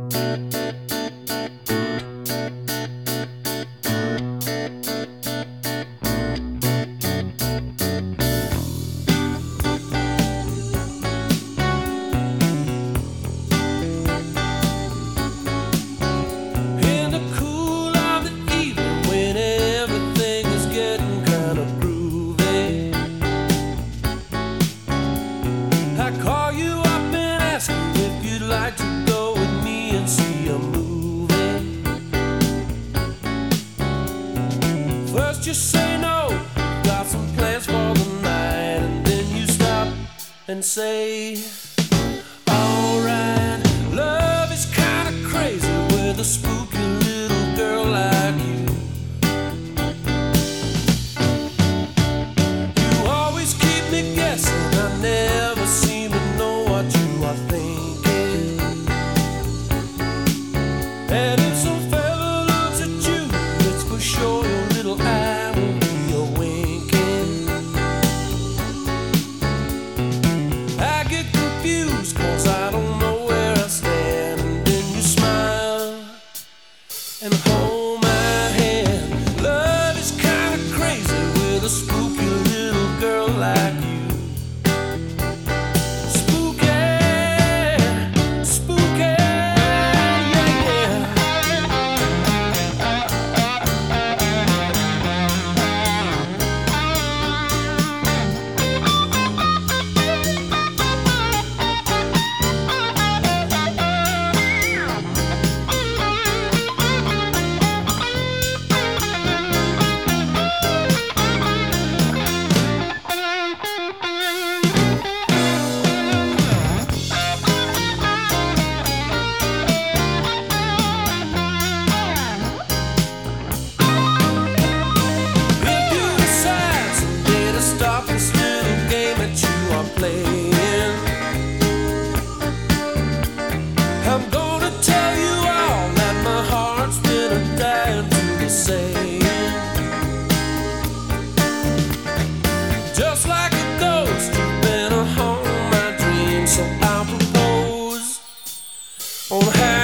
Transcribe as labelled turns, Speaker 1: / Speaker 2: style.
Speaker 1: In the cool of the evening, when everything is getting kind of groovy, I call you up and ask you if you'd like to go with me and see a movie. First you say no, got some plans for the night, and then you stop and say, alright, love is kinda crazy with a spooky little girl like you. You always keep me guessing, I never seem to know what you are thinking. And if some fella looks at you, it's for sure your little eye will be a winking. I get confused cause I don't know where I stand, and then you smile and hold my hand. Love is kinda crazy with a spooky little girl like you. Spooky, spooky, yeah, yeah. If you decide someday to stop this little game that you are playing, I'm gonna tell you all that my heart's been a dying to be saying. Just like a ghost, you've been a haunt my dreams, so I'll propose on how